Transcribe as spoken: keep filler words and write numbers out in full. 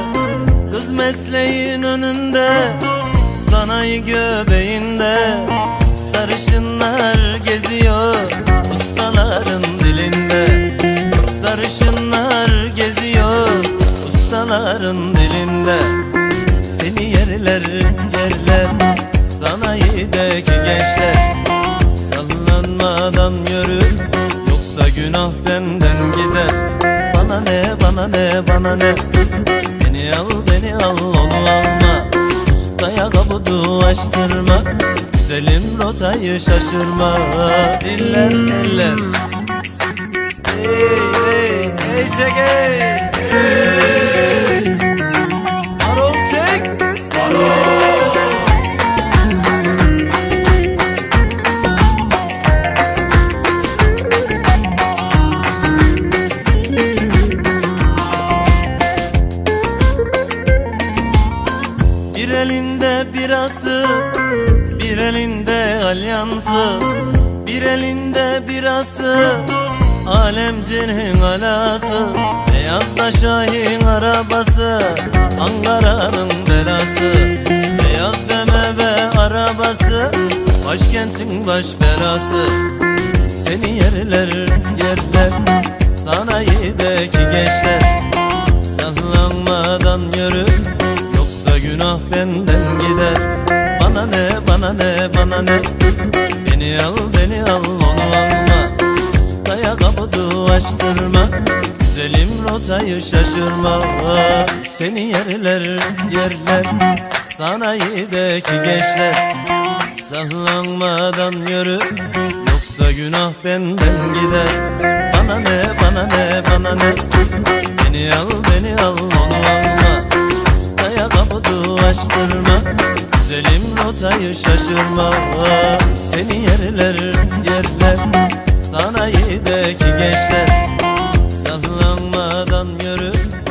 Kız mesleğin önünde, sanayi göbeğinde, sarışınlar geziyor ustaların dilinde. Sarışınlar geziyor ustaların dilinde. Seni yerler yerler sanayideki gençler. Sallanmadan yürü, yoksa günah benden gider. Bana ne bana ne bana ne, beni al beni al onu alma. Ustaya kabudu açtırma, güzelim rotayı şaşırma. Diller diller, hey hey hey çek hey, hey. Marul çek marul. Bir elinde birası, bir elinde alyansı, bir elinde birası, alemcinin alası. Beyaz da Şahin arabası, Ankara'nın belası. Beyaz B M W arabası, başkentin baş belası. Seni yerler yerler sanayideki gençler. Sallanmadan yürü, günah benden gider. Bana ne bana ne bana ne, beni al beni al onu alma. Ustaya kabudu açtırma, güzelim rotayı şaşırma. Seni yerler yerler sanayideki gençler. Sallanmadan yürü, yoksa günah benden gider. Bana ne bana ne bana ne, beni al beni al onu alma. Kabudu açtırma, güzelim rotayı şaşırma. Seni yerler yerler sanayideki gençler. Sallanmadan yürü,